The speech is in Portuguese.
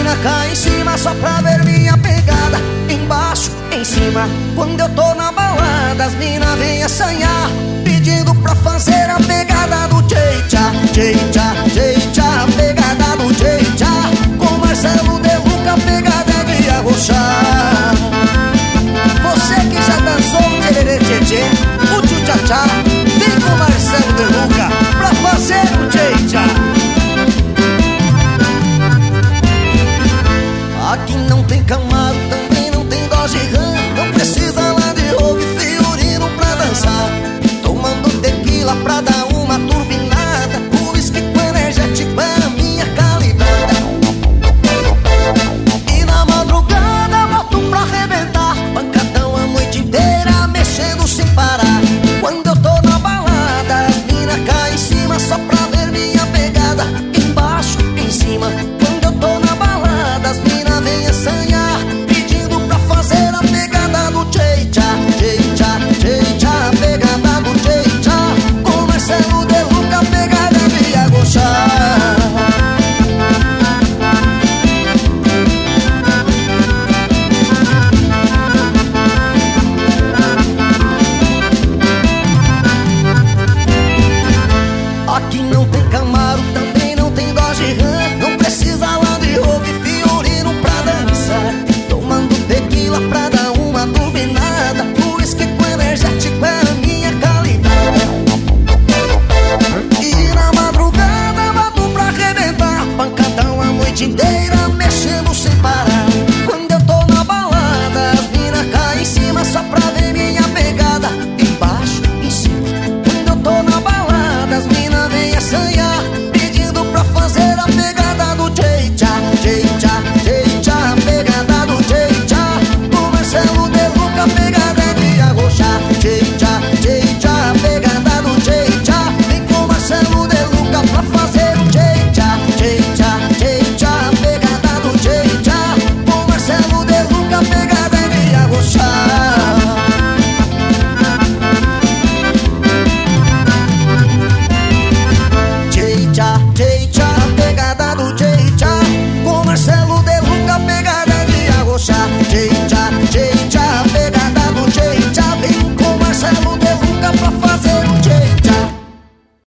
mina cai em cima só pra ver minha pegada. Embaixo, em cima, quando eu tô na balada, as mina vem assanhar, pedindo pra fazer a pegada do tchê.